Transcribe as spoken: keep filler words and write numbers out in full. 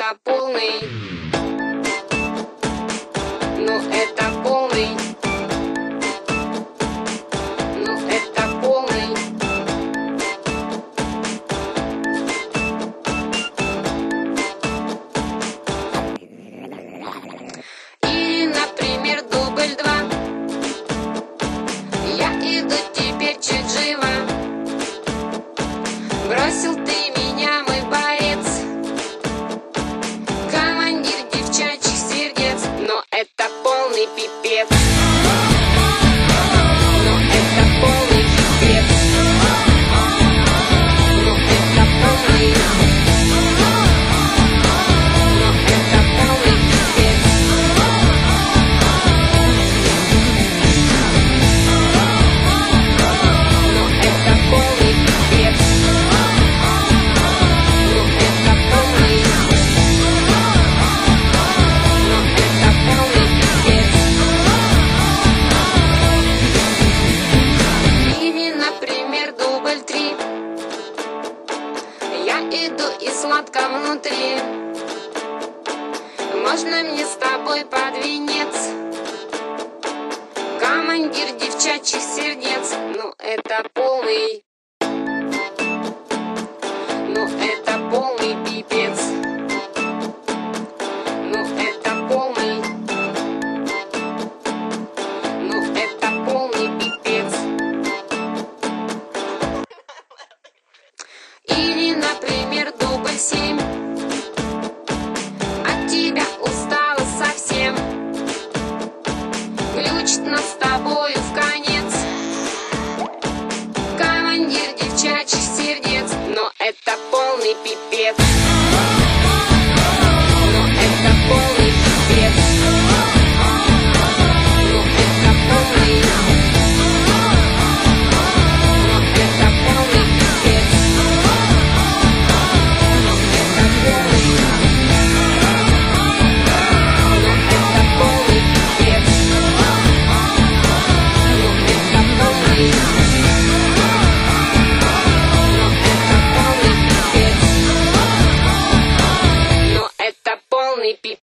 это полный, ну это полный, ну это полный. Или, например, дубль два. Я иду теперь чуть живо. Бросил ты меня, мой борец, командир девчачьих сердец, но это полный пипец. Но это полный пипец. Но это полный. Но это полный пипец. Но это полный пипец. Я иду и сладко внутри. Можно мне с тобой под венец, командир девчачьих сердец, ну это полный, ну это полный пипец. Ну это полный, ну это полный пипец. Или, например, дубль семь. От тебя устала совсем, глючит нас с тобою в конец, командир девчачьих сердец, но это полный пипец. Но это полный пипец. Ну это полный. Ну это полный пипец. Но это полный пипец.